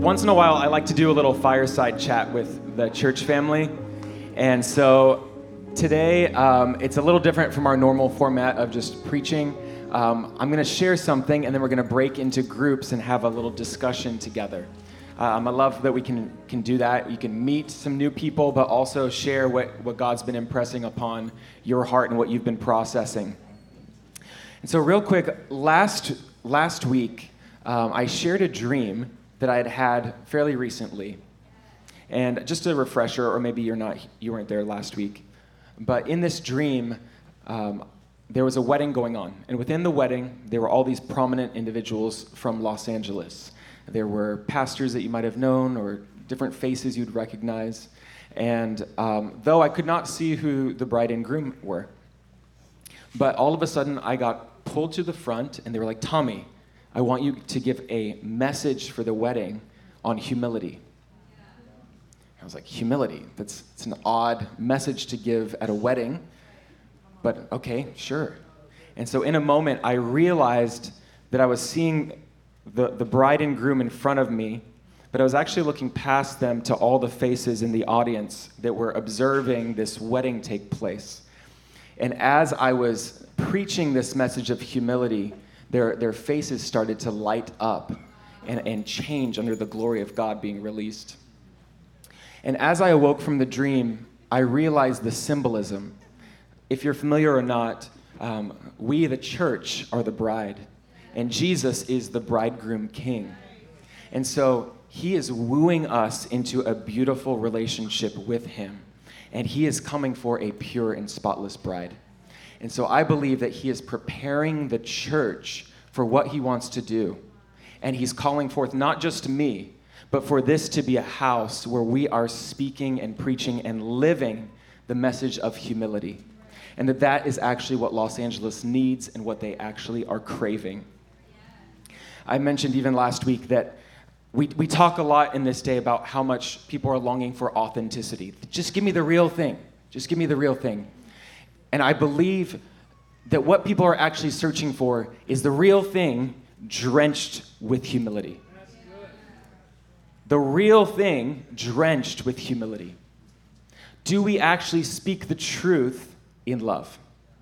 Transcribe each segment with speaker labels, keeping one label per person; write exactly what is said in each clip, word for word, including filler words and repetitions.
Speaker 1: once in a while, I like to do a little fireside chat with the church family. And so today, um, it's a little different from our normal format of just preaching. Um, I'm going to share something, and then we're going to break into groups and have a little discussion together. Um, I love that we can can do that. You can meet some new people, but also share what, what God's been impressing upon your heart and what you've been processing. And so real quick, last last week, um, I shared a dream that I had had fairly recently. And just a refresher, or maybe you're not, you weren't there last week, but in this dream, um, there was a wedding going on. And within the wedding, there were all these prominent individuals from Los Angeles. There were pastors that you might have known, or different faces you'd recognize. And um, though I could not see who the bride and groom were, but all of a sudden I got pulled to the front, and they were like, "Tommy, I want you to give a message for the wedding on humility." I was like, humility? That's, that's an odd message to give at a wedding, but okay, sure. And so in a moment, I realized that I was seeing the, the bride and groom in front of me, but I was actually looking past them to all the faces in the audience that were observing this wedding take place. And as I was preaching this message of humility, their, their faces started to light up and, and change under the glory of God being released. And as I awoke from the dream, I realized the symbolism. If you're familiar or not, um, we, the church, are the bride, and Jesus is the bridegroom king. And so he is wooing us into a beautiful relationship with him, and he is coming for a pure and spotless bride. And so I believe that he is preparing the church for what he wants to do. And he's calling forth not just me, but for this to be a house where we are speaking and preaching and living the message of humility. And that that is actually what Los Angeles needs and what they actually are craving. I mentioned even last week that we, we talk a lot in this day about how much people are longing for authenticity. Just give me the real thing. Just give me the real thing. And I believe that what people are actually searching for is the real thing drenched with humility. The real thing drenched with humility. Do we actually speak the truth in love?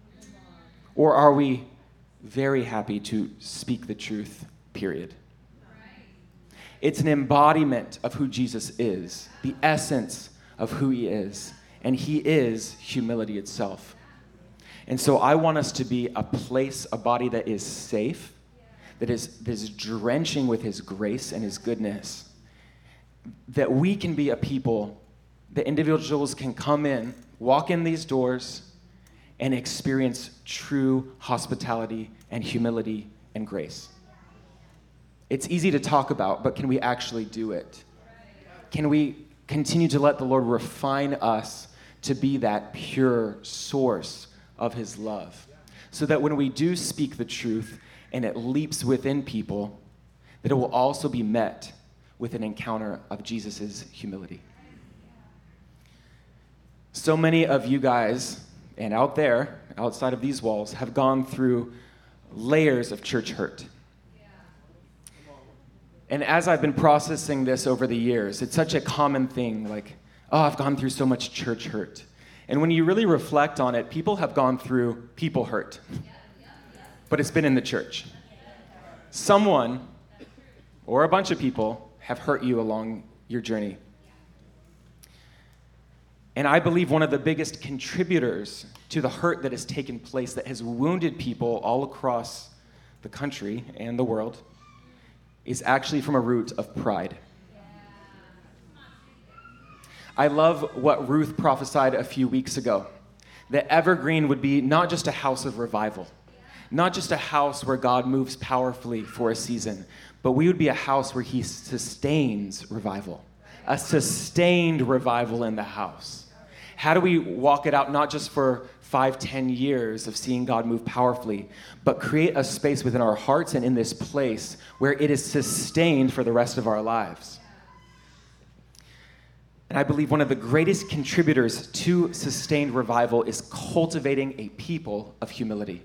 Speaker 1: Or are we very happy to speak the truth, period? It's an embodiment of who Jesus is, the essence of who he is, and he is humility itself. And so I want us to be a place, a body that is safe, that is, that is drenching with his grace and his goodness, that we can be a people, that individuals can come in, walk in these doors, and experience true hospitality and humility and grace. It's easy to talk about, but can we actually do it? Can we continue to let the Lord refine us to be that pure source of his love, so that when we do speak the truth and it leaps within people, that it will also be met with an encounter of Jesus' humility. So many of you guys, and out there, outside of these walls, have gone through layers of church hurt. And as I've been processing this over the years, it's such a common thing, like, oh, I've gone through so much church hurt. And when you really reflect on it, people have gone through people hurt. But it's been in the church. Someone, or a bunch of people, have hurt you along your journey. And I believe one of the biggest contributors to the hurt that has taken place, that has wounded people all across the country and the world, is actually from a root of pride. I love what Ruth prophesied a few weeks ago, that Evergreen would be not just a house of revival, not just a house where God moves powerfully for a season, but we would be a house where he sustains revival, a sustained revival in the house. How do we walk it out, not just for five, ten years of seeing God move powerfully, but create a space within our hearts and in this place where it is sustained for the rest of our lives? And I believe one of the greatest contributors to sustained revival is cultivating a people of humility.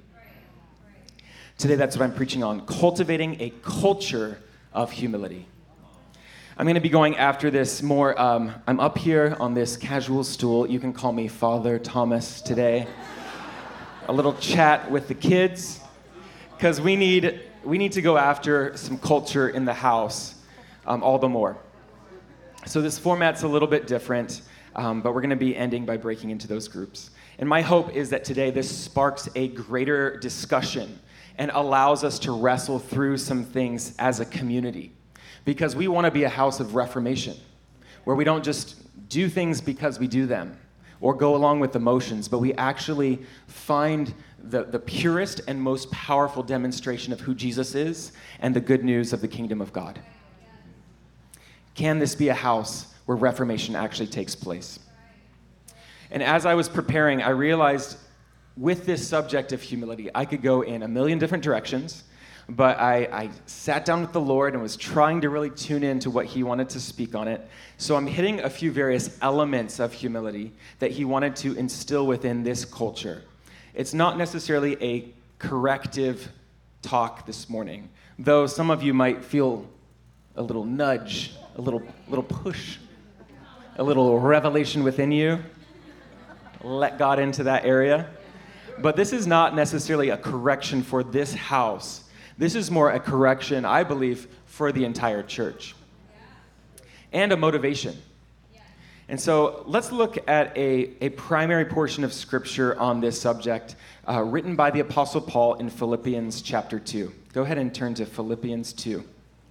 Speaker 1: Today, that's what I'm preaching on, cultivating a culture of humility. I'm going to be going after this more. Um, I'm up here on this casual stool. You can call me Father Thomas today. A little chat with the kids, because we need we need to go after some culture in the house um, all the more. So this format's a little bit different, um, but we're going to be ending by breaking into those groups. And my hope is that today this sparks a greater discussion and allows us to wrestle through some things as a community. Because we want to be a house of reformation, where we don't just do things because we do them or go along with the motions, but we actually find the, the purest and most powerful demonstration of who Jesus is and the good news of the kingdom of God. Can this be a house where reformation actually takes place? And as I was preparing, I realized with this subject of humility, I could go in a million different directions, but I, I sat down with the Lord and was trying to really tune in to what he wanted to speak on it. So I'm hitting a few various elements of humility that he wanted to instill within this culture. It's not necessarily a corrective talk this morning, though some of you might feel a little nudge, a little, little push, a little revelation within you. Let God into that area. But this is not necessarily a correction for this house. This is more a correction, I believe, for the entire church. And a motivation. And so let's look at a, a primary portion of Scripture on this subject, uh, written by the Apostle Paul in Philippians chapter two. Go ahead and turn to Philippians two.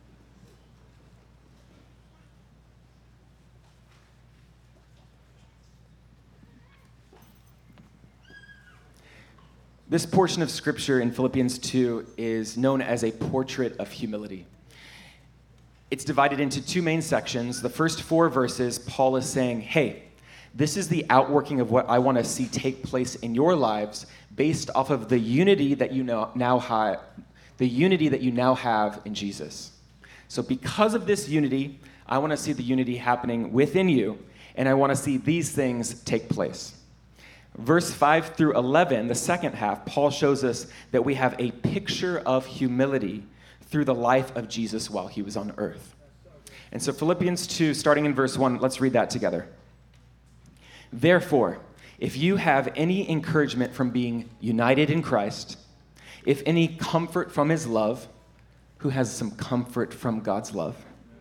Speaker 1: This portion of Scripture in Philippians two is known as a portrait of humility. It's divided into two main sections. The first four verses, Paul is saying, hey, this is the outworking of what I want to see take place in your lives based off of the unity that you know, now have, the unity that you now have in Jesus. So because of this unity, I want to see the unity happening within you, and I want to see these things take place. Verse five through eleven, the second half, Paul shows us that we have a picture of humility through the life of Jesus while he was on earth. And so Philippians two, starting in verse one, let's read that together. Therefore, if you have any encouragement from being united in Christ, if any comfort from his love, who has some comfort from God's love,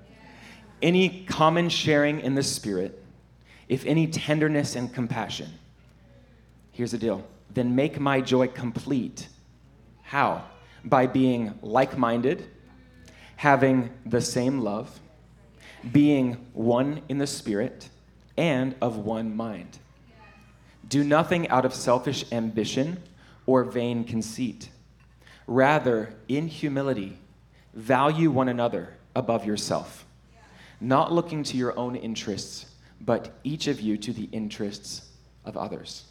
Speaker 1: any common sharing in the Spirit, if any tenderness and compassion, here's the deal. Then make my joy complete. How? By being like-minded, having the same love, being one in the Spirit, and of one mind. Do nothing out of selfish ambition or vain conceit. Rather, in humility, value one another above yourself, not looking to your own interests, but each of you to the interests of others.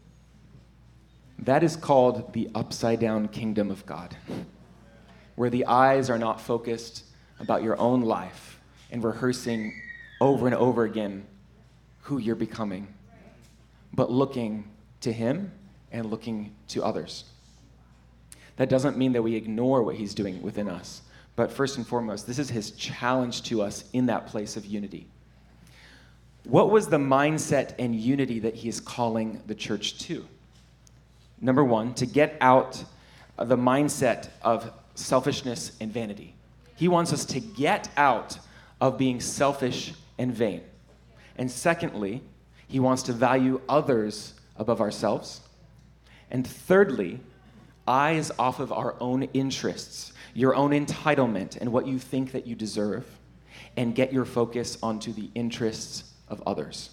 Speaker 1: That is called the upside-down kingdom of God, where the eyes are not focused about your own life and rehearsing over and over again who you're becoming, but looking to him and looking to others. That doesn't mean that we ignore what he's doing within us, but first and foremost, this is his challenge to us in that place of unity. What was the mindset and unity that he is calling the church to? Number one, to get out of the mindset of selfishness and vanity. He wants us to get out of being selfish and vain. And secondly, he wants to value others above ourselves. And thirdly, eyes off of our own interests, your own entitlement and what you think that you deserve, and get your focus onto the interests of others.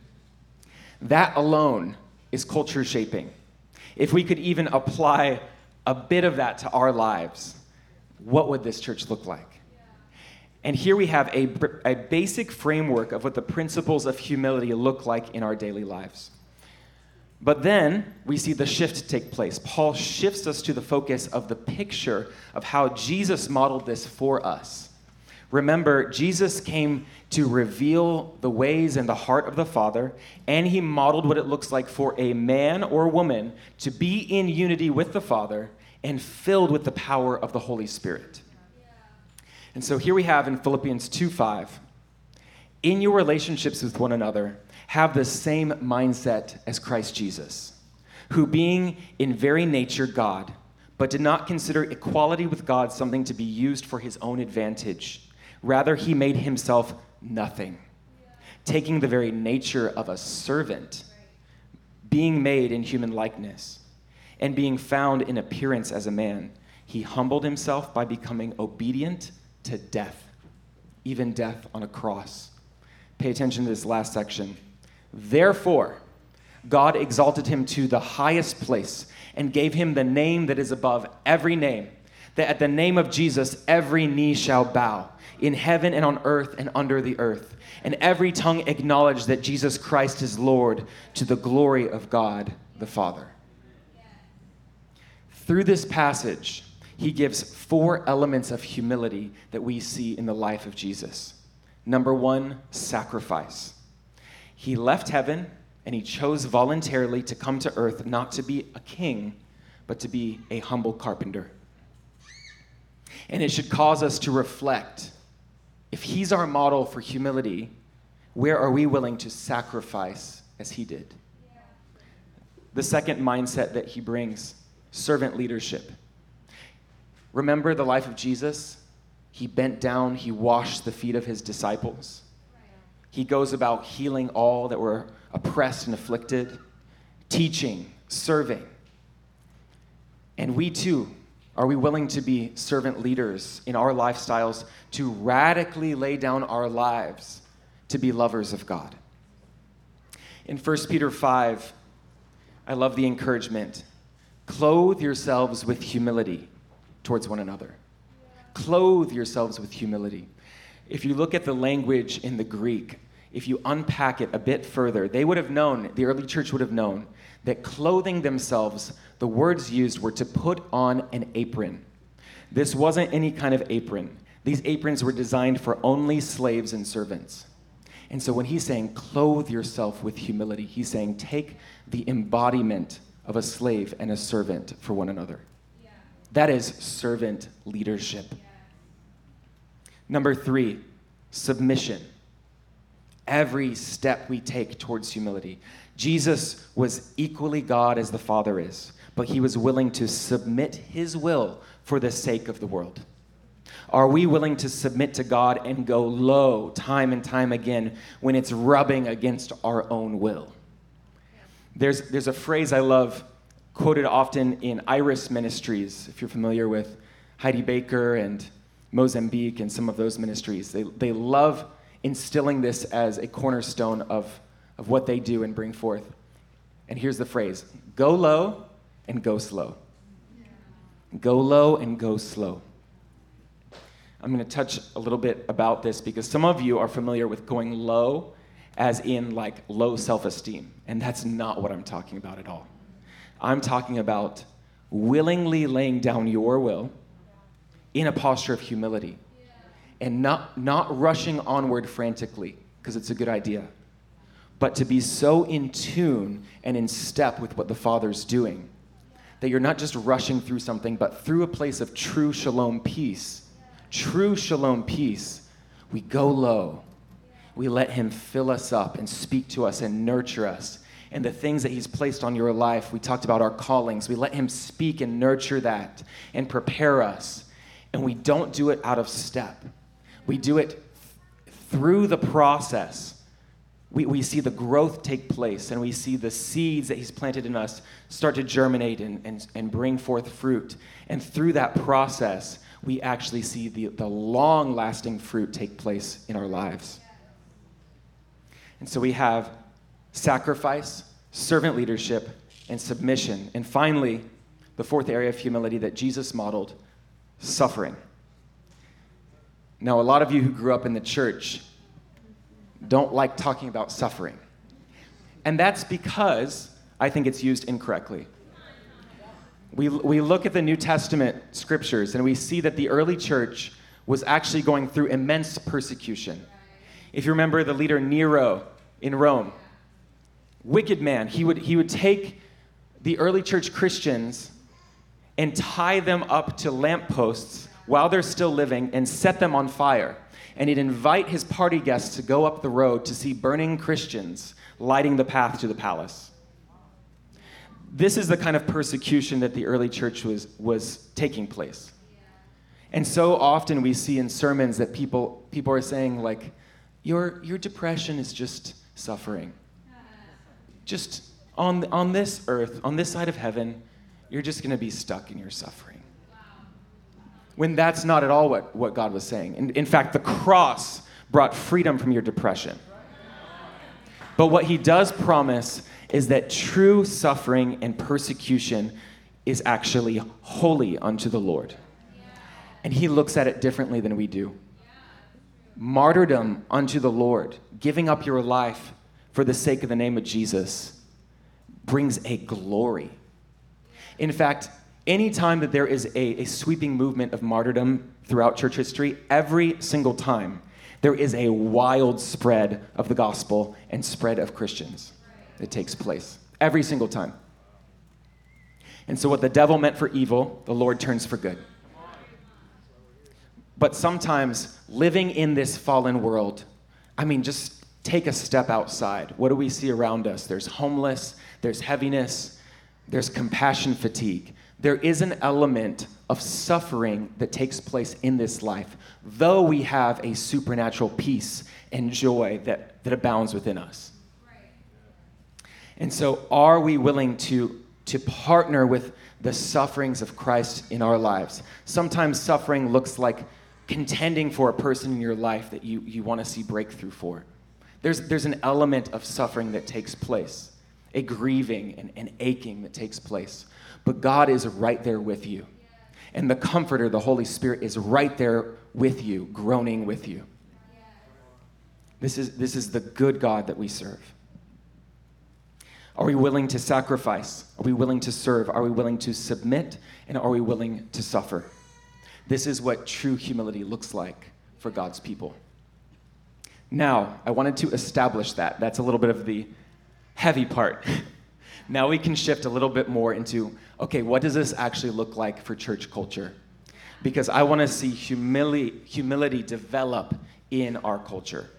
Speaker 1: That alone is culture shaping. If we could even apply a bit of that to our lives, what would this church look like? And here we have a, a basic framework of what the principles of humility look like in our daily lives. But then we see the shift take place. Paul shifts us to the focus of the picture of how Jesus modeled this for us. Remember, Jesus came to reveal the ways and the heart of the Father, and he modeled what it looks like for a man or woman to be in unity with the Father and filled with the power of the Holy Spirit. And so here we have in Philippians two five, in your relationships with one another, have the same mindset as Christ Jesus, who being in very nature God, but did not consider equality with God something to be used for his own advantage. Rather, he made himself nothing, taking the very nature of a servant, being made in human likeness, and being found in appearance as a man. He humbled himself by becoming obedient to death, even death on a cross. Pay attention to this last section. Therefore, God exalted him to the highest place and gave him the name that is above every name, that at the name of Jesus every knee shall bow, in heaven and on earth and under the earth, and every tongue acknowledge that Jesus Christ is Lord, to the glory of God the Father. Through this passage, he gives four elements of humility that we see in the life of Jesus. Number one, sacrifice. He left heaven and he chose voluntarily to come to earth, not to be a king, but to be a humble carpenter. And it should cause us to reflect, if he's our model for humility, where are we willing to sacrifice as he did? The second mindset that he brings, servant leadership. Remember the life of Jesus? He bent down, he washed the feet of his disciples. He goes about healing all that were oppressed and afflicted, teaching, serving. And we too, are we willing to be servant leaders in our lifestyles, to radically lay down our lives to be lovers of God? In First Peter five, I love the encouragement. Clothe yourselves with humility towards one another. Clothe yourselves with humility. If you look at the language in the Greek, if you unpack it a bit further, they would have known, the early church would have known, that clothing themselves, the words used were to put on an apron. This wasn't any kind of apron. These aprons were designed for only slaves and servants. And so when he's saying, clothe yourself with humility, he's saying, take the embodiment of a slave and a servant for one another. Yeah. That is servant leadership. Yeah. Number three, submission. Every step we take towards humility. Jesus was equally God as the Father is, but he was willing to submit his will for the sake of the world. Are we willing to submit to God and go low time and time again when it's rubbing against our own will? There's, there's a phrase I love, quoted often in Iris Ministries, if you're familiar with Heidi Baker and Mozambique and some of those ministries. They, they love instilling this as a cornerstone of, of what they do and bring forth. And here's the phrase: go low and go slow. Go low and go slow. I'm going to touch a little bit about this because some of you are familiar with going low as in like low self-esteem, and that's not what I'm talking about at all. I'm talking about willingly laying down your will in a posture of humility and not, not rushing onward frantically because it's a good idea, but to be so in tune and in step with what the Father's doing that you're not just rushing through something, but through a place of true shalom peace. True shalom peace, we go low. We let him fill us up and speak to us and nurture us. And the things that he's placed on your life, we talked about our callings. We let him speak and nurture that and prepare us. And we don't do it out of step. We do it through the process. We, we see the growth take place, and we see the seeds that he's planted in us start to germinate and, and, and bring forth fruit. And through that process, we actually see the, the long-lasting fruit take place in our lives. And so we have sacrifice, servant leadership, and submission. And finally, the fourth area of humility that Jesus modeled, suffering. Now, a lot of you who grew up in the church don't like talking about suffering. And that's because I think it's used incorrectly. We, we look at the New Testament scriptures and we see that the early church was actually going through immense persecution. If you remember the leader Nero in Rome, wicked man, he would, he would take the early church Christians and tie them up to lampposts while they're still living and set them on fire. And he'd invite his party guests to go up the road to see burning Christians lighting the path to the palace. This is the kind of persecution that the early church was, was taking place. And so often we see in sermons that people, people are saying, like, your, your depression is just suffering. Just on, on this earth, on this side of heaven, you're just going to be stuck in your suffering. When that's not at all what, what God was saying. In, in fact, the cross brought freedom from your depression. But what he does promise is that true suffering and persecution is actually holy unto the Lord. And he looks at it differently than we do. Martyrdom unto the Lord, giving up your life for the sake of the name of Jesus, brings a glory. In fact, anytime that there is a, a sweeping movement of martyrdom throughout church history, every single time, there is a wild spread of the gospel and spread of Christians that takes place. Every single time. And so what the devil meant for evil, the Lord turns for good. But sometimes living in this fallen world, I mean, just take a step outside. What do we see around us? There's homeless, there's heaviness, there's compassion fatigue. There is an element of suffering that takes place in this life, though we have a supernatural peace and joy that, that abounds within us. Right. And so are we willing to, to partner with the sufferings of Christ in our lives? Sometimes suffering looks like contending for a person in your life that you, you want to see breakthrough for. There's, there's an element of suffering that takes place, a grieving and an aching that takes place. But God is right there with you. And the Comforter, the Holy Spirit, is right there with you, groaning with you. This is, this is the good God that we serve. Are we willing to sacrifice? Are we willing to serve? Are we willing to submit? And are we willing to suffer? This is what true humility looks like for God's people. Now, I wanted to establish that. That's a little bit of the heavy part. Now we can shift a little bit more into, okay, what does this actually look like for church culture? Because I want to see humility, humility develop in our culture.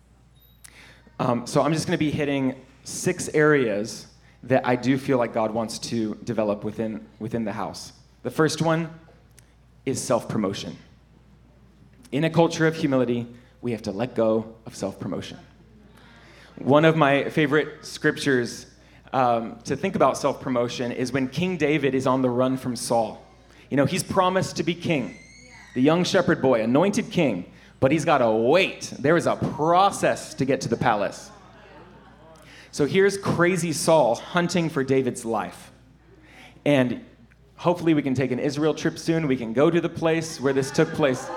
Speaker 1: Um, so I'm just going to be hitting six areas that I do feel like God wants to develop within, within the house. The first one is self-promotion. In a culture of humility, we have to let go of self-promotion. One of my favorite scriptures um, to think about self-promotion is when King David is on the run from Saul. You know, he's promised to be king, the young shepherd boy, anointed king, but he's got to wait. There is a process to get to the palace. So here's crazy Saul hunting for David's life. And hopefully we can take an Israel trip soon. We can go to the place where this took place.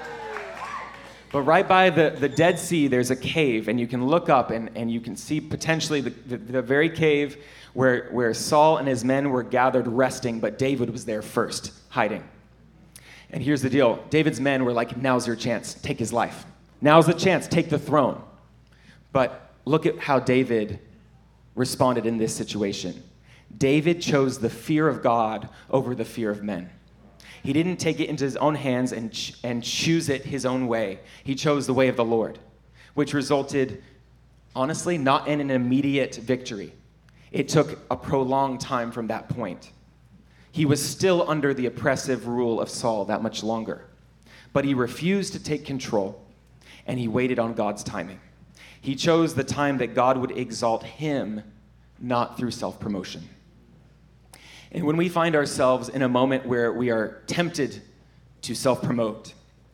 Speaker 1: But right by the, the Dead Sea, there's a cave, and you can look up and, and you can see potentially the, the, the very cave where, where Saul and his men were gathered resting, but David was there first, hiding. And here's the deal. David's men were like, now's your chance. Take his life. Now's the chance. Take the throne. But look at how David responded in this situation. David chose the fear of God over the fear of men. He didn't take it into his own hands and, ch- and choose it his own way. He chose the way of the Lord, which resulted, honestly, not in an immediate victory. It took a prolonged time from that point. He was still under the oppressive rule of Saul that much longer. But he refused to take control, and he waited on God's timing. He chose the time that God would exalt him, not through self-promotion. And when we find ourselves in a moment where we are tempted to self-promote,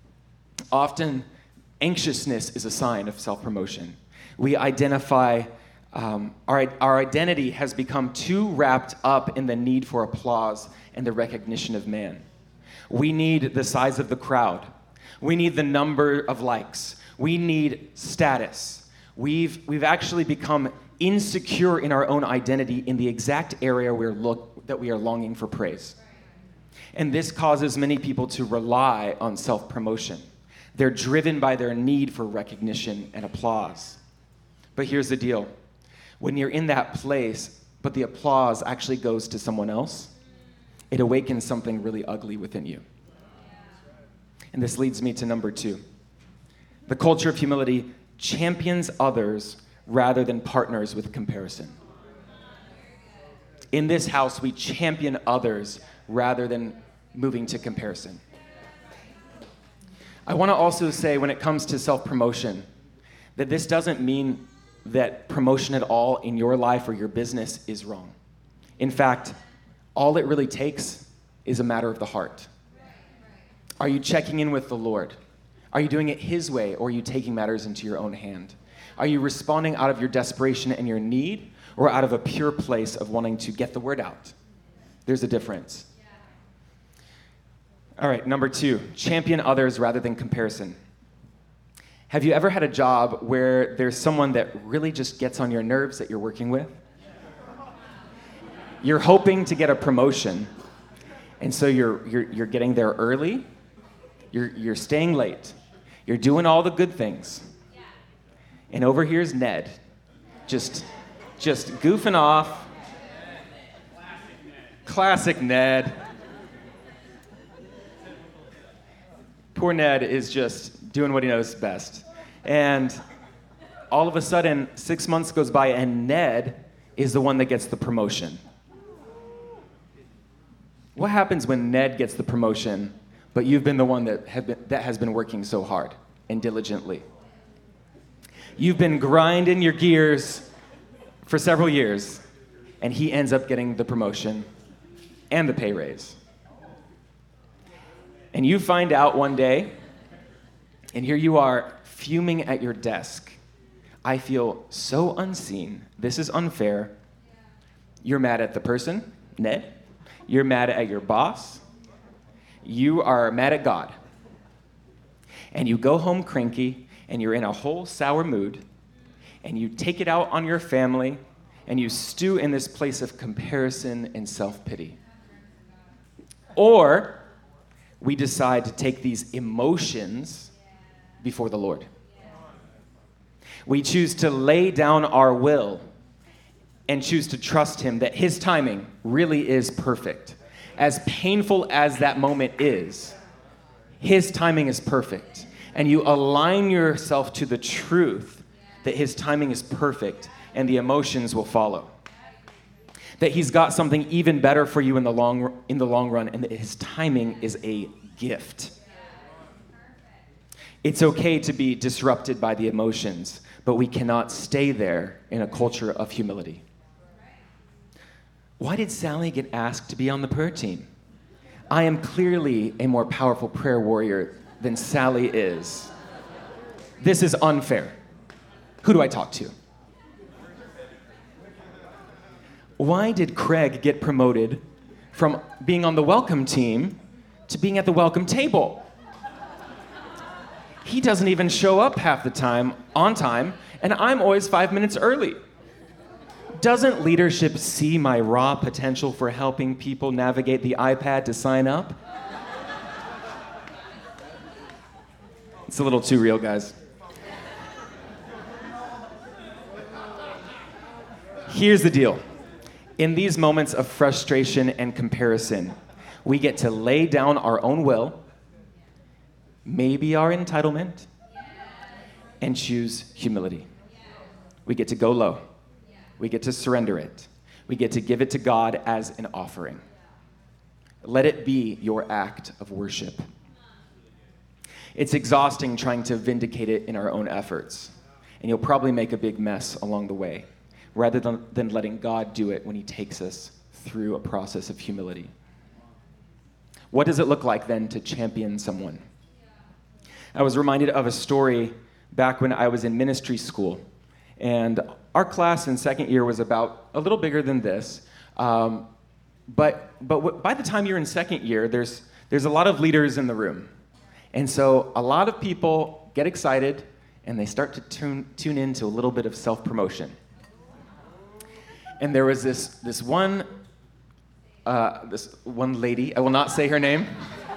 Speaker 1: often anxiousness is a sign of self-promotion. We identify, um, our, our identity has become too wrapped up in the need for applause and the recognition of man. We need the size of the crowd. We need the number of likes. We need status. We've, we've actually become insecure in our own identity in the exact area we're look, that we are longing for praise. And this causes many people to rely on self-promotion. They're driven by their need for recognition and applause. But here's the deal. When you're in that place, but the applause actually goes to someone else, it awakens something really ugly within you. And this leads me to number two. The culture of humility champions others rather than partners with comparison. In this house, we champion others rather than moving to comparison. I want to also say, when it comes to self-promotion, that this doesn't mean that promotion at all in your life or your business is wrong. In fact, all it really takes is a matter of the heart. Are you checking in with the Lord? Are you doing it His way, or are you taking matters into your own hand? Are you responding out of your desperation and your need, or out of a pure place of wanting to get the word out? There's a difference. All right, number two, champion others rather than comparison. Have you ever had a job where there's someone that really just gets on your nerves that you're working with? You're hoping to get a promotion, and so you're you're you're getting there early, you're you're staying late, you're doing all the good things. And over here's Ned, just just goofing off. Classic Ned. Poor Ned is just doing what he knows best. And all of a sudden, six months goes by, and Ned is the one that gets the promotion. What happens when Ned gets the promotion, but you've been the one that, have been, that has been working so hard and diligently? You've been grinding your gears for several years, and he ends up getting the promotion and the pay raise. And you find out one day, and here you are fuming at your desk. I feel so unseen. This is unfair. You're mad at the person, Ned. You're mad at your boss. You are mad at God. And you go home cranky, and you're in a whole sour mood, and you take it out on your family, and you stew in this place of comparison and self-pity. Or we decide to take these emotions before the Lord. We choose to lay down our will and choose to trust Him that His timing really is perfect. As painful as that moment is, His timing is perfect. And you align yourself to the truth that His timing is perfect, and the emotions will follow. That He's got something even better for you in the long in the long run, and that His timing is a gift. It's okay to be disrupted by the emotions, but we cannot stay there in a culture of humility. Why did Sally get asked to be on the prayer team? I am clearly a more powerful prayer warrior than Sally is. This is unfair. Who do I talk to? Why did Craig get promoted from being on the welcome team to being at the welcome table? He doesn't even show up half the time on time, and I'm always five minutes early. Doesn't leadership see my raw potential for helping people navigate the iPad to sign up? It's a little too real, guys. Here's the deal. In these moments of frustration and comparison, we get to lay down our own will, maybe our entitlement, and choose humility. We get to go low. We get to surrender it. We get to give it to God as an offering. Let it be your act of worship. It's exhausting trying to vindicate it in our own efforts, and you'll probably make a big mess along the way, rather than, than letting God do it when He takes us through a process of humility. What does it look like then to champion someone? I was reminded of a story back when I was in ministry school, and our class in second year was about a little bigger than this, um, but but w- by the time you're in second year, there's there's a lot of leaders in the room, and so a lot of people get excited and they start to tune tune into a little bit of self-promotion. And there was this this one uh, this one lady. I will not say her name.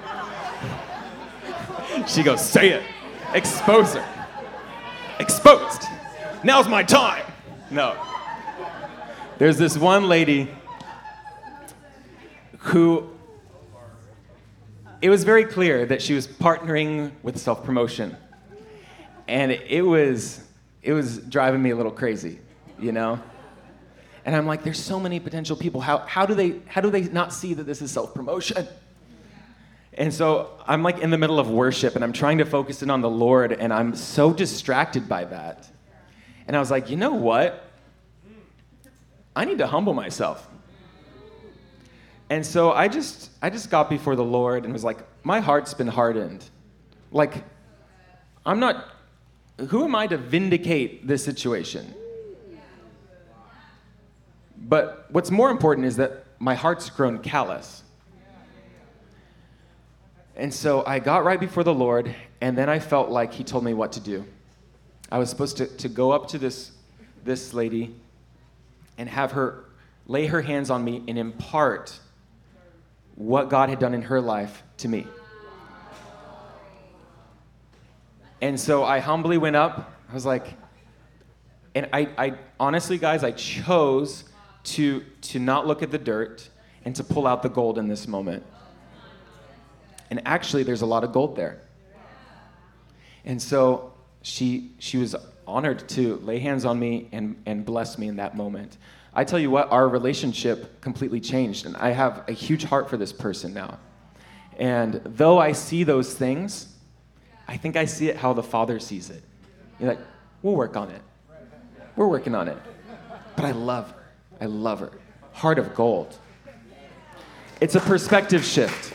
Speaker 1: She goes, "Say it, expose her, exposed. Now's my time." No. There's this one lady who it was very clear that she was partnering with self-promotion. And it was, it was driving me a little crazy, you know? And I'm like, there's so many potential people. How, how, do they, how do they not see that this is self-promotion? And so I'm like in the middle of worship, and I'm trying to focus in on the Lord, and I'm so distracted by that. And I was like, you know what? I need to humble myself. And so I just I just got before the Lord and was like, my heart's been hardened. Like, I'm not, who am I to vindicate this situation? But what's more important is that my heart's grown callous. And so I got right before the Lord, and then I felt like he told me what to do. I was supposed to, to go up to this, this lady and have her lay her hands on me and impart what God had done in her life to me. And so I humbly went up. I was like, and I, I honestly, guys, I chose to, to not look at the dirt and to pull out the gold in this moment. And actually, there's a lot of gold there. And so she she was honored to lay hands on me and, and bless me in that moment. I tell you what, our relationship completely changed, and I have a huge heart for this person now. And though I see those things, I think I see it how the Father sees it. You're like, we'll work on it. We're working on it. But I love her. I love her. Heart of gold. It's a perspective shift.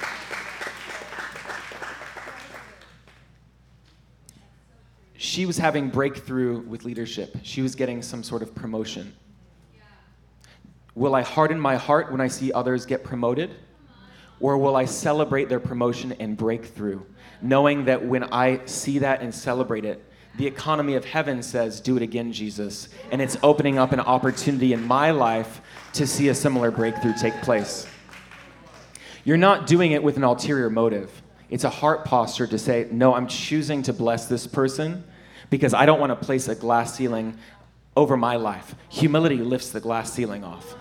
Speaker 1: She was having breakthrough with leadership. She was getting some sort of promotion. Will I harden my heart when I see others get promoted? Or will I celebrate their promotion and breakthrough, knowing that when I see that and celebrate it, the economy of heaven says, do it again, Jesus. And it's opening up an opportunity in my life to see a similar breakthrough take place. You're not doing it with an ulterior motive. It's a heart posture to say, no, I'm choosing to bless this person because I don't want to place a glass ceiling over my life. Humility lifts the glass ceiling off.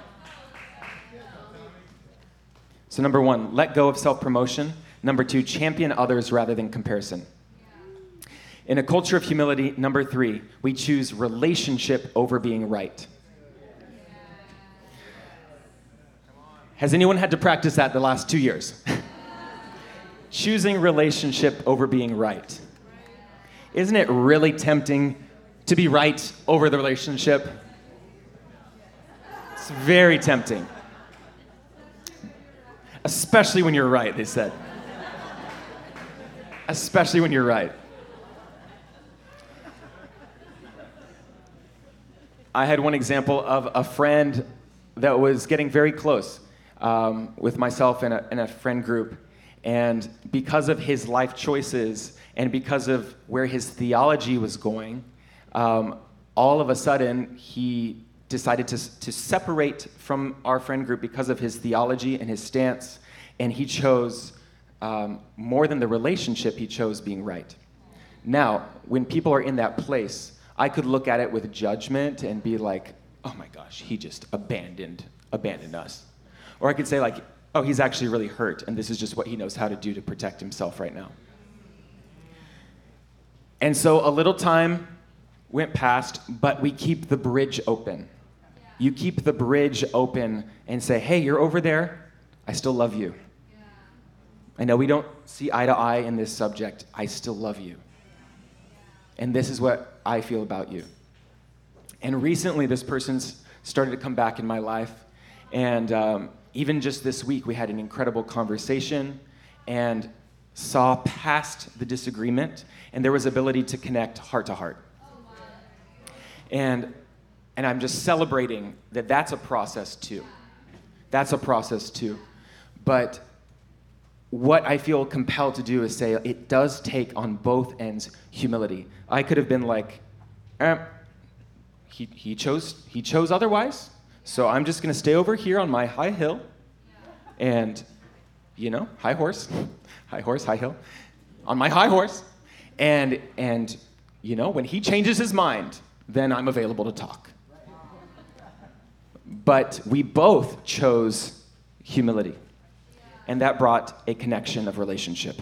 Speaker 1: So number one, let go of self-promotion. Number two, champion others rather than comparison. In a culture of humility, number three, we choose relationship over being right. Has anyone had to practice that the last two years? Choosing relationship over being right. Isn't it really tempting to be right over the relationship? It's very tempting. Especially when you're right, they said. Especially when you're right. I had one example of a friend that was getting very close um, with myself and a, and a friend group. And because of his life choices and because of where his theology was going, um, all of a sudden he decided to, to separate from our friend group because of his theology and his stance. And he chose, um, more than the relationship, he chose being right. Now, when people are in that place, I could look at it with judgment and be like, oh my gosh, he just abandoned, abandoned us. Or I could say like, oh, he's actually really hurt, and this is just what he knows how to do to protect himself right now. And so a little time went past, but we keep the bridge open. You keep the bridge open and say, hey, you're over there. I still love you. I know we don't see eye to eye in this subject. I still love you. And this is what I feel about you. And recently, this person's started to come back in my life, and um, even just this week, we had an incredible conversation and saw past the disagreement, and there was ability to connect heart to heart. And, and I'm just celebrating that that's a process too. That's a process too. But what I feel compelled to do is say it does take on both ends humility. I could have been like, eh, he, he chose he chose otherwise. So I'm just going to stay over here on my high hill and, you know, high horse, high horse, high hill, on my high horse. And, and you know, when he changes his mind, then I'm available to talk. But we both chose humility. and that brought a connection of relationship.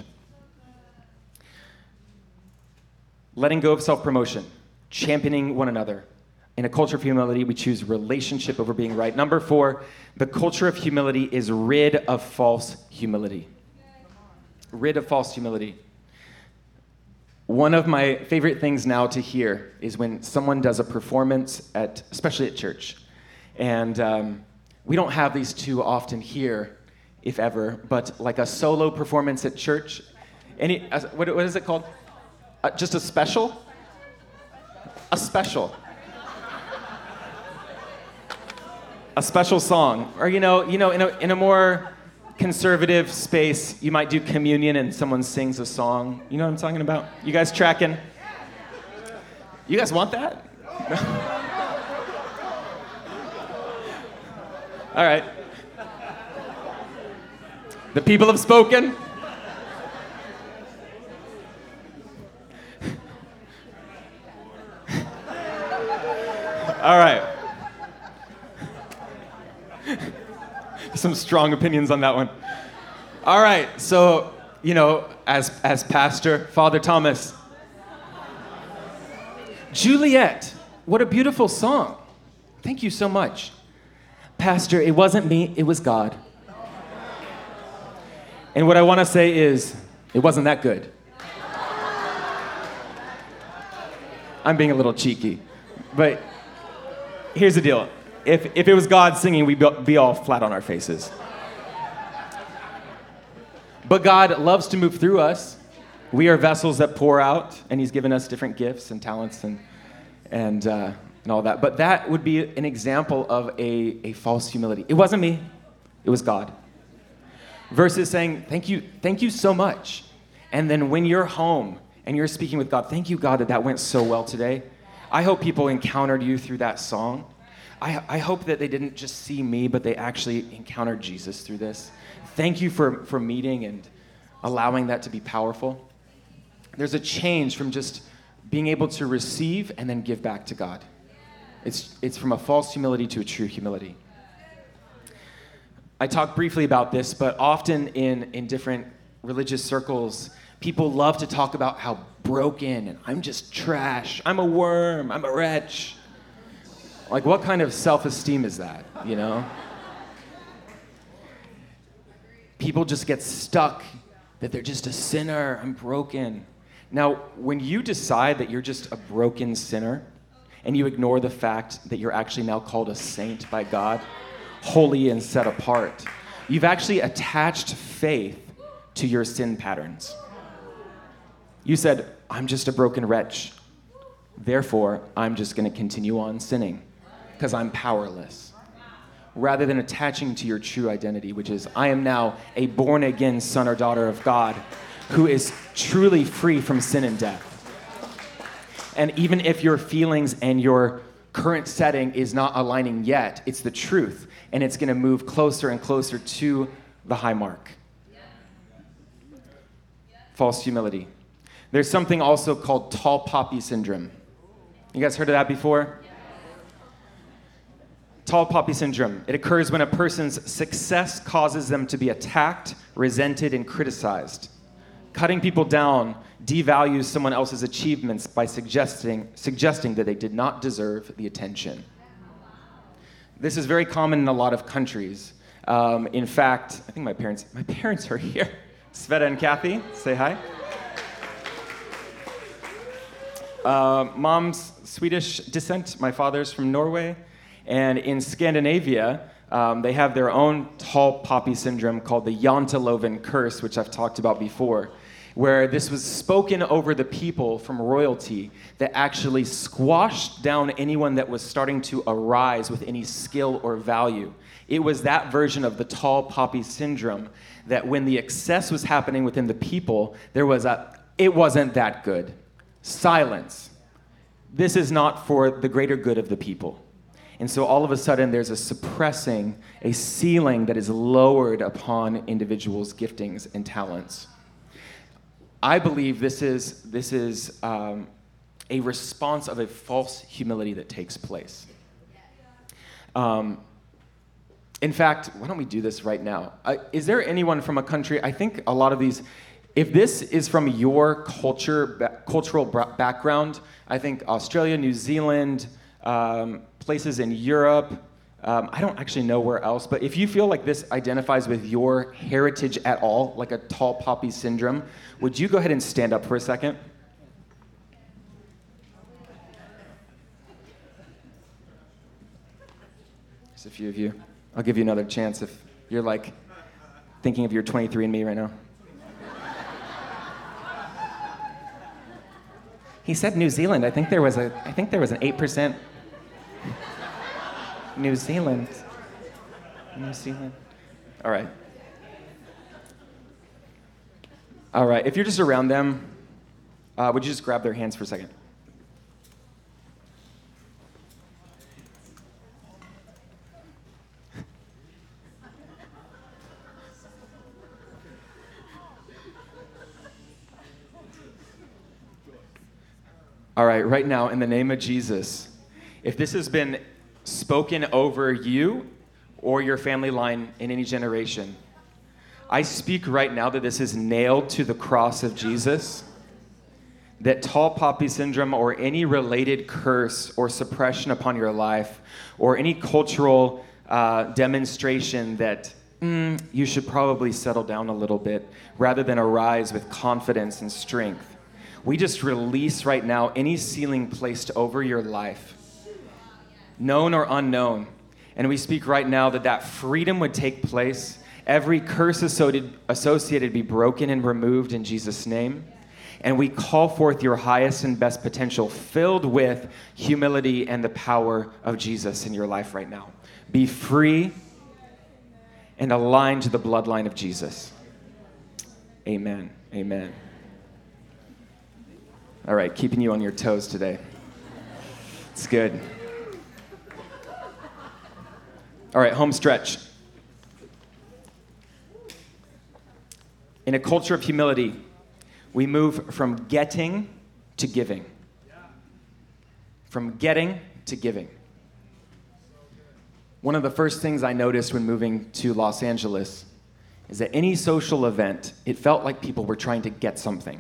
Speaker 1: Letting go of self-promotion, championing one another. In a culture of humility, we choose relationship over being right. Number four, the culture of humility is rid of false humility. Rid of false humility. One of my favorite things now to hear is when someone does a performance, at, especially at church. And um, we don't have these too often here, if ever, but like a solo performance at church. Any, uh, what, what is it called? Uh, just a special? A special. A special song. Or, you know, you know, in a, in a more conservative space, you might do communion and someone sings a song. You know what I'm talking about? You guys tracking? You guys want that? All right. The people have spoken. All right. Some strong opinions on that one. All right, so, you know, as as pastor, Father Thomas. Juliet, what a beautiful song. Thank you so much. Pastor, it wasn't me, it was God. And what I want to say is, it wasn't that good. I'm being a little cheeky, but here's the deal. If if it was God singing, we'd be all flat on our faces. But God loves to move through us. We are vessels that pour out, and he's given us different gifts and talents and and uh, and all that. But that would be an example of a, a false humility. It wasn't me, it was God. Versus saying, thank you, thank you so much. And then when you're home and you're speaking with God, thank you, God, that that went so well today. I hope people encountered you through that song. I, I hope that they didn't just see me, but they actually encountered Jesus through this. Thank you for, for meeting and allowing that to be powerful. There's a change from just being able to receive and then give back to God. It's, it's from a false humility to a true humility. I talked briefly about this, but often in, in different religious circles, people love to talk about how broken and I'm just trash, I'm a worm, I'm a wretch. Like, what kind of self-esteem is that, you know? People just get stuck that they're just a sinner, I'm broken. Now, when you decide that you're just a broken sinner and you ignore the fact that you're actually now called a saint by God, holy and set apart, you've actually attached faith to your sin patterns. You said, I'm just a broken wretch. Therefore, I'm just going to continue on sinning because I'm powerless. Rather than attaching to your true identity, which is, I am now a born-again son or daughter of God who is truly free from sin and death. And even if your feelings and your current setting is not aligning yet, it's the truth, and it's going to move closer and closer to the high mark. False humility. There's something also called tall poppy syndrome. You guys heard of that before? Tall poppy syndrome. It occurs when a person's success causes them to be attacked, resented, and criticized. Cutting people down devalues someone else's achievements by suggesting, suggesting that they did not deserve the attention. This is very common in a lot of countries. Um, in fact, I think my parents, my parents are here. Sveta and Kathy, say hi. Uh, mom's Swedish descent, my father's from Norway. And in Scandinavia, um, they have their own tall poppy syndrome called the Janteloven curse, which I've talked about before, where this was spoken over the people from royalty that actually squashed down anyone that was starting to arise with any skill or value. It was that version of the tall poppy syndrome that when the excess was happening within the people, there was a, it wasn't that good. Silence. This is not for the greater good of the people. And so all of a sudden, there's a suppressing, a ceiling that is lowered upon individuals' giftings and talents. I believe this is, this is um, a response of a false humility that takes place. Um, In fact, why don't we do this right now? Uh, is there anyone from a country, I think a lot of these, if this is from your culture, ba- cultural bra- background, I think Australia, New Zealand, um, places in Europe, um, I don't actually know where else, but if you feel like this identifies with your heritage at all, like a tall poppy syndrome, would you go ahead and stand up for a second? There's a few of you. I'll give you another chance if you're like thinking of your twenty-three and me right now. He said New Zealand. I think there was a I think there was an eight percent New Zealand. New Zealand. All right. All right. If you're just around them, uh, would you just grab their hands for a second? All right, right now, in the name of Jesus, if this has been spoken over you or your family line in any generation, I speak right now that this is nailed to the cross of Jesus, that tall poppy syndrome or any related curse or suppression upon your life or any cultural uh, demonstration that mm, you should probably settle down a little bit rather than arise with confidence and strength. We just release right now any ceiling placed over your life, known or unknown. And we speak right now that that freedom would take place. Every curse associated be broken and removed in Jesus' name. And we call forth your highest and best potential, filled with humility and the power of Jesus in your life right now. Be free and aligned to the bloodline of Jesus. Amen. Amen. All right, keeping you on your toes today. It's good. All right, home stretch. In a culture of humility, we move from getting to giving. From getting to giving. One of the first things I noticed when moving to Los Angeles is that any social event, it felt like people were trying to get something.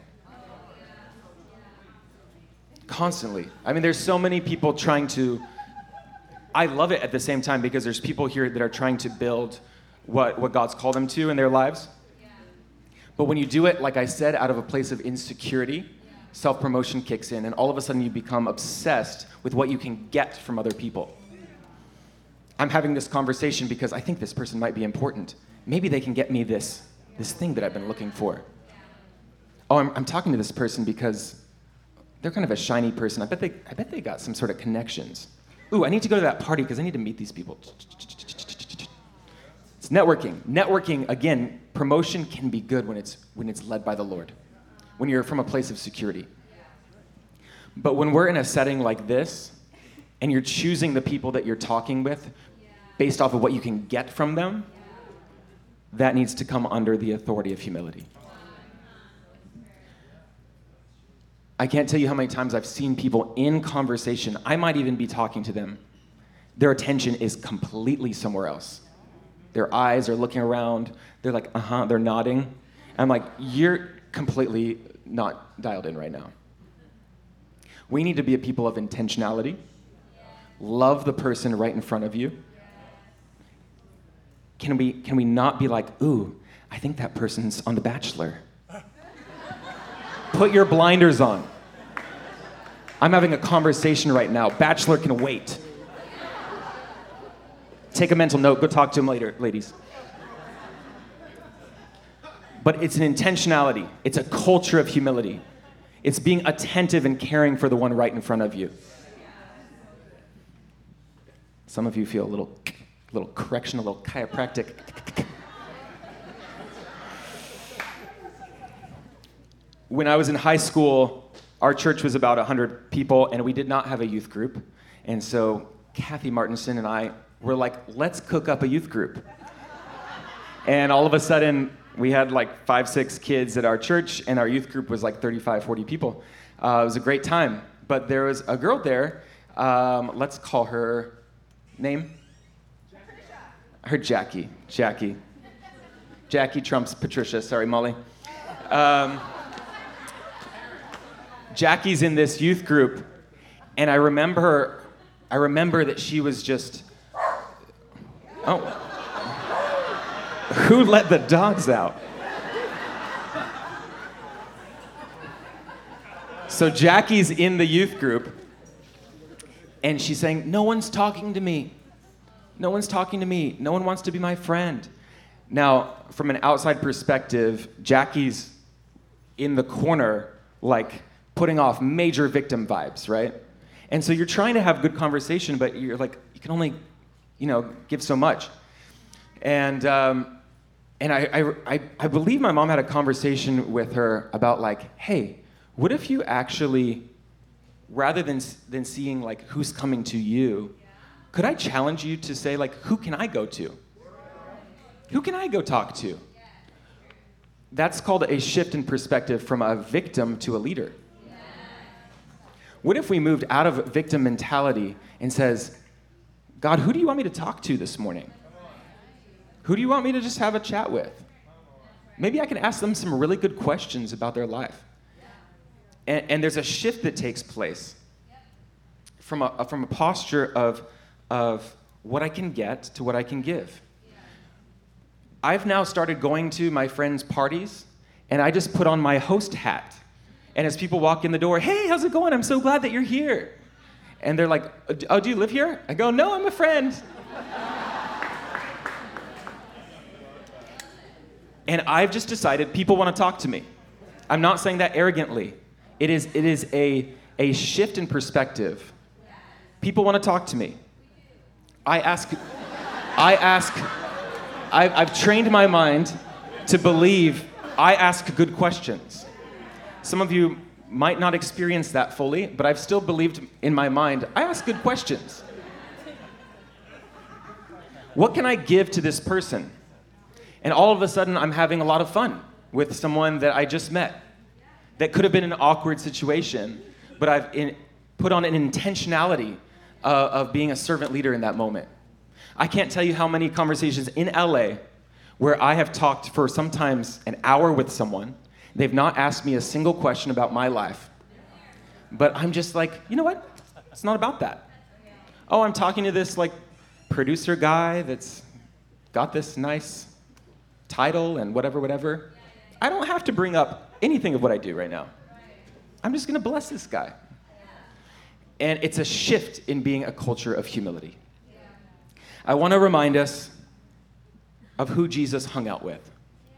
Speaker 1: Constantly. I mean, there's so many people trying to, I love it at the same time because there's people here that are trying to build what, what God's called them to in their lives. Yeah. But when you do it, like I said, out of a place of insecurity, yeah. self-promotion kicks in, and all of a sudden you become obsessed with what you can get from other people. I'm having this conversation because I think this person might be important. Maybe they can get me this, this thing that I've been looking for. Oh, I'm, I'm talking to this person because they're kind of a shiny person. I bet they, I bet they got some sort of connections. Ooh, I need to go to that party because I need to meet these people. It's networking. Networking, again, promotion can be good when it's when it's led by the Lord, when you're from a place of security. But when we're in a setting like this, and you're choosing the people that you're talking with based off of what you can get from them, that needs to come under the authority of humility. I can't tell you how many times I've seen people in conversation, I might even be talking to them, their attention is completely somewhere else. Their eyes are looking around, they're like, uh-huh, they're nodding. I'm like, you're completely not dialed in right now. We need to be a people of intentionality. Love the person right in front of you. Can we, can we not be like, ooh, I think that person's on The Bachelor. Put your blinders on. I'm having a conversation right now. Bachelor can wait. Take a mental note. Go talk to him later, ladies. But it's an intentionality. It's a culture of humility. It's being attentive and caring for the one right in front of you. Some of you feel a little, a little correction, a little chiropractic. When I was in high school, our church was about one hundred people, and we did not have a youth group. And so Kathy Martinson and I were like, let's cook up a youth group. And all of a sudden, we had like five, six kids at our church, and our youth group was like thirty-five, forty people. Uh, it was a great time. But there was a girl there, um, let's call her, name? I heard Jackie. Jackie. Jackie trumps Patricia. Sorry, Molly. Um, Jackie's in this youth group, and I remember, I remember that she was just, oh, who let the dogs out? So Jackie's in the youth group, and she's saying, no one's talking to me. No one's talking to me. No one wants to be my friend. Now, from an outside perspective, Jackie's in the corner, like, putting off major victim vibes, right? And so you're trying to have good conversation, but you're like, you can only, you know, give so much. And um, and I, I, I believe my mom had a conversation with her about like, hey, what if you actually, rather than than seeing like who's coming to you, could I challenge you to say like, who can I go to? Who can I go talk to? That's called a shift in perspective from a victim to a leader. What if we moved out of victim mentality and says, God, who do you want me to talk to this morning? Who do you want me to just have a chat with? Maybe I can ask them some really good questions about their life. And, and there's a shift that takes place from a, from a posture of, of what I can get to what I can give. I've now started going to my friends' parties, and I just put on my host hat. And as people walk in the door, hey, how's it going? I'm so glad that you're here. And they're like, oh, do you live here? I go, no, I'm a friend. And I've just decided people want to talk to me. I'm not saying that arrogantly. It is, it is a, a shift in perspective. People want to talk to me. I ask, I ask, I've, I've trained my mind to believe I ask good questions. Some of you might not experience that fully, but I've still believed in my mind, I ask good questions. What can I give to this person? And all of a sudden, I'm having a lot of fun with someone that I just met. That could have been an awkward situation, but I've in, put on an intentionality uh, of being a servant leader in that moment. I can't tell you how many conversations in L A where I have talked for sometimes an hour with someone. They've not asked me a single question about my life. But I'm just like, you know what? It's not about that. Oh, I'm talking to this like producer guy that's got this nice title and whatever, whatever. I don't have to bring up anything of what I do right now. I'm just going to bless this guy. And it's a shift in being a culture of humility. I want to remind us of who Jesus hung out with.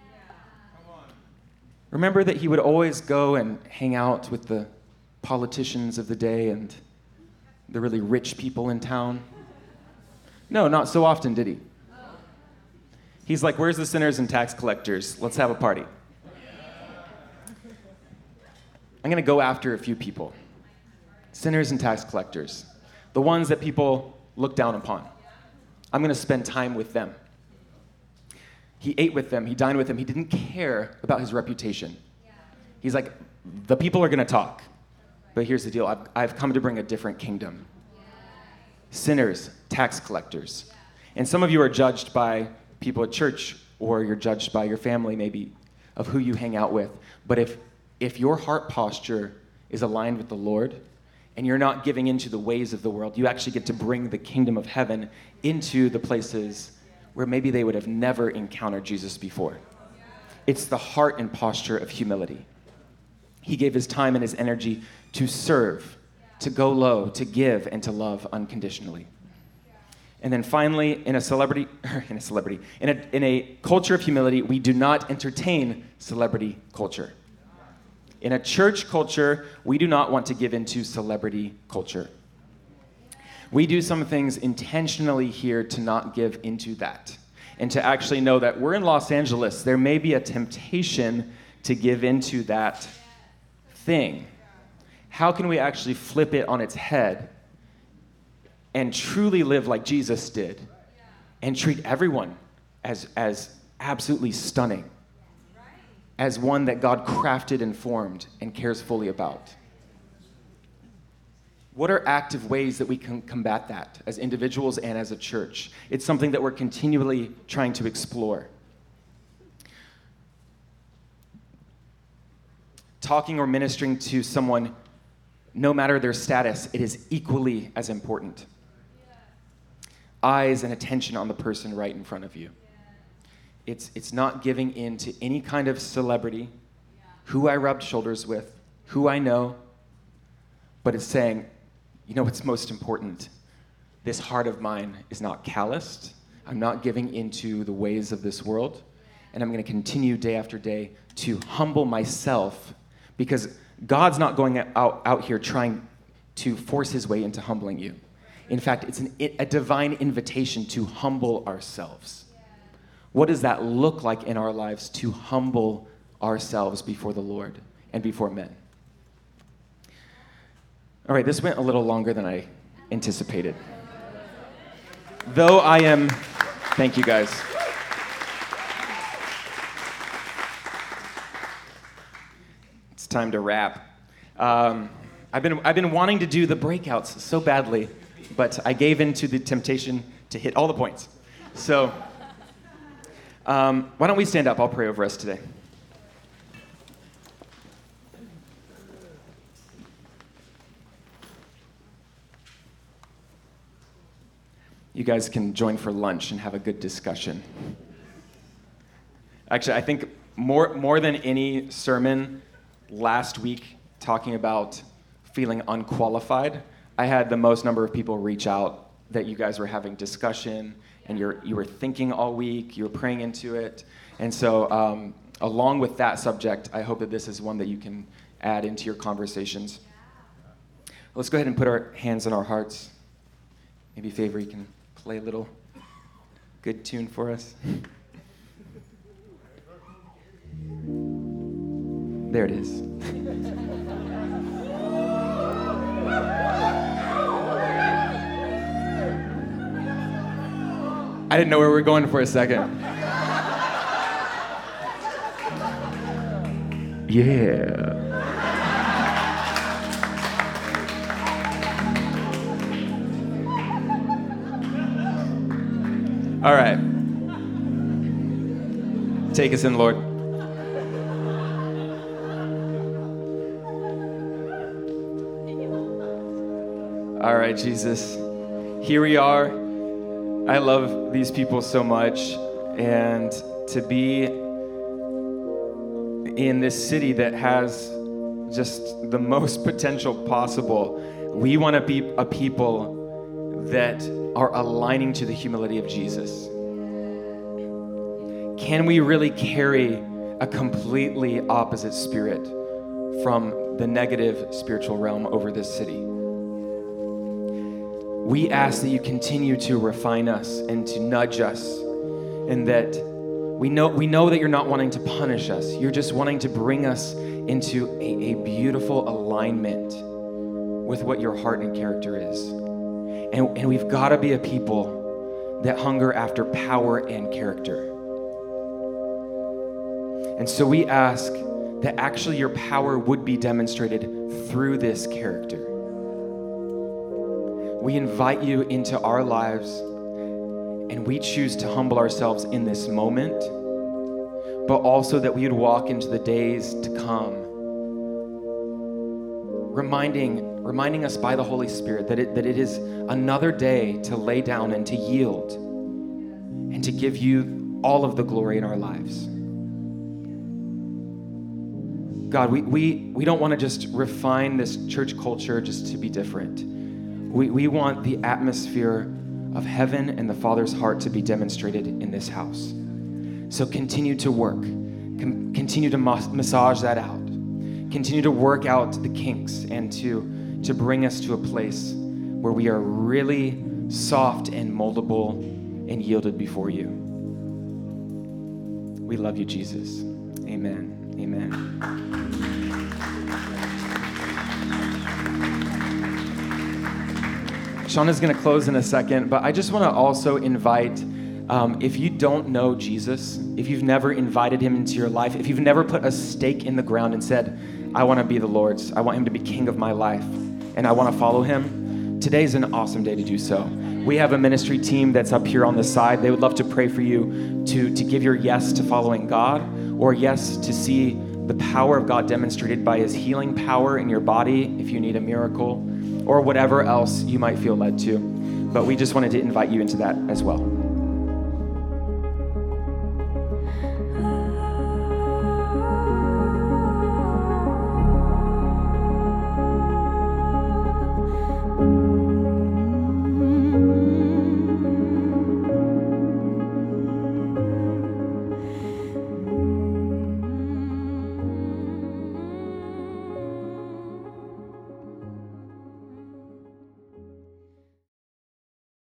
Speaker 1: Remember that he would always go and hang out with the politicians of the day and the really rich people in town? No, not so often, did he? He's like, where's the sinners and tax collectors? Let's have a party. I'm going to go after a few people. Sinners and tax collectors. The ones that people look down upon. I'm going to spend time with them. He ate with them. He dined with them. He didn't care about his reputation. He's like, the people are going to talk. But here's the deal. I've, I've come to bring a different kingdom. Sinners, tax collectors. And some of you are judged by people at church, or you're judged by your family maybe, of who you hang out with. But if if your heart posture is aligned with the Lord, and you're not giving into the ways of the world, you actually get to bring the kingdom of heaven into the places where maybe they would have never encountered Jesus before. It's the heart and posture of humility. He gave his time and his energy to serve, to go low, to give, and to love unconditionally. And then finally, in a celebrity, in a celebrity, in a, in a culture of humility, we do not entertain celebrity culture. In a church culture, we do not want to give into celebrity culture. We do some things intentionally here to not give into that, and to actually know that we're in Los Angeles. There may be a temptation to give into that thing. How can we actually flip it on its head and truly live like Jesus did and treat everyone as, as absolutely stunning, as one that God crafted and formed and cares fully about? What are active ways that we can combat that as individuals and as a church? It's something that we're continually trying to explore. Talking or ministering to someone, no matter their status, it is equally as important. Eyes and attention on the person right in front of you. It's, it's not giving in to any kind of celebrity, who I rubbed shoulders with, who I know, but it's saying, you know what's most important? This heart of mine is not calloused. I'm not giving into the ways of this world, and I'm going to continue day after day to humble myself, because God's not going out, out here trying to force his way into humbling you. In fact, it's an, a divine invitation to humble ourselves. What does that look like in our lives to humble ourselves before the Lord and before men? All right, this went a little longer than I anticipated. Though I am, thank you guys. It's time to wrap. Um, I've been I've been wanting to do the breakouts so badly, but I gave in to the temptation to hit all the points. So um, why don't we stand up? I'll pray over us today. You guys can join for lunch and have a good discussion. Actually, I think more more than any sermon last week talking about feeling unqualified, I had the most number of people reach out that you guys were having discussion and you're you were thinking all week, you were praying into it. And so um, along with that subject, I hope that this is one that you can add into your conversations. Let's go ahead and put our hands on our hearts. Maybe Favor, you can play a little good tune for us. There it is. I didn't know where we were going for a second. Yeah. All right. Take us in, Lord. All right, Jesus. Here we are. I love these people so much. And to be in this city that has just the most potential possible, we want to be a people that are aligning to the humility of Jesus. Can we really carry a completely opposite spirit from the negative spiritual realm over this city? We ask that you continue to refine us and to nudge us, and that we know we know that you're not wanting to punish us. You're just wanting to bring us into a, a beautiful alignment with what your heart and character is. And, and we've got to be a people that hunger after power and character. And so we ask that actually your power would be demonstrated through this character. We invite you into our lives, and we choose to humble ourselves in this moment, but also that we would walk into the days to come, reminding, reminding us by the Holy Spirit that it, that it is another day to lay down and to yield and to give you all of the glory in our lives. God, we, we, we don't want to just refine this church culture just to be different. We, we want the atmosphere of heaven and the Father's heart to be demonstrated in this house. So continue to work. Com- continue to mas- massage that out. Continue to work out the kinks and to, to bring us to a place where we are really soft and moldable and yielded before you. We love you, Jesus. Amen. Amen. Shauna's going to close in a second, but I just want to also invite, um, if you don't know Jesus, if you've never invited him into your life, if you've never put a stake in the ground and said, I want to be the Lord's, I want him to be king of my life, and I want to follow him, today's an awesome day to do so. We have a ministry team that's up here on the side. They would love to pray for you to, to give your yes to following God, or yes to see the power of God demonstrated by his healing power in your body if you need a miracle, or whatever else you might feel led to. But we just wanted to invite you into that as well.